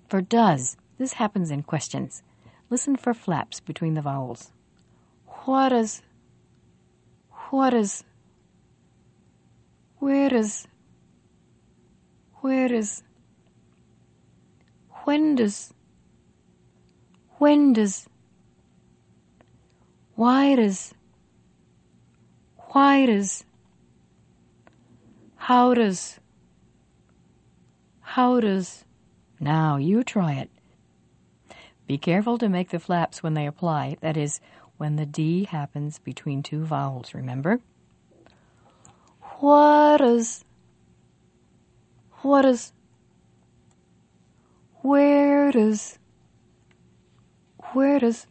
For does, this happens in questions. Listen for flaps between the vowels. What is, where is, when does, why does, how does. Now you try it. Be careful to make the flaps when they apply, that is, when the D happens between two vowels, remember? What is, where does, when does, why does,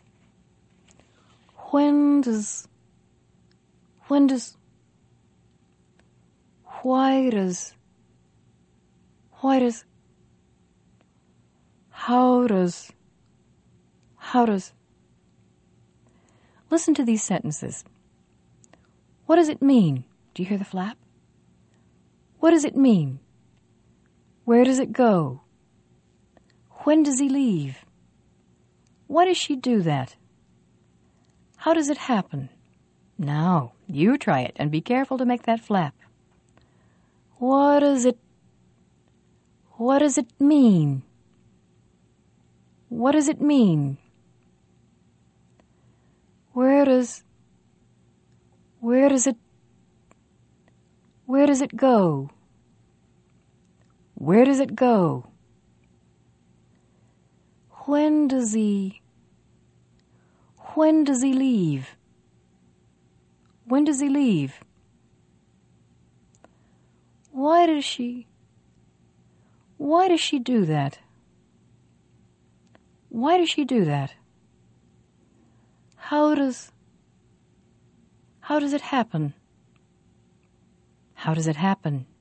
how does. Listen to these sentences. What does it mean? Do you hear the flap? What does it mean? Where does it go? When does he leave? Why does she do that? How does it happen? Now, you try it and be careful to make that flap. What does it mean? What does it mean? Where does it go? Where does it go? When does he leave? When does he leave? Why does she do that? Why does she do that? How does it happen? How does it happen?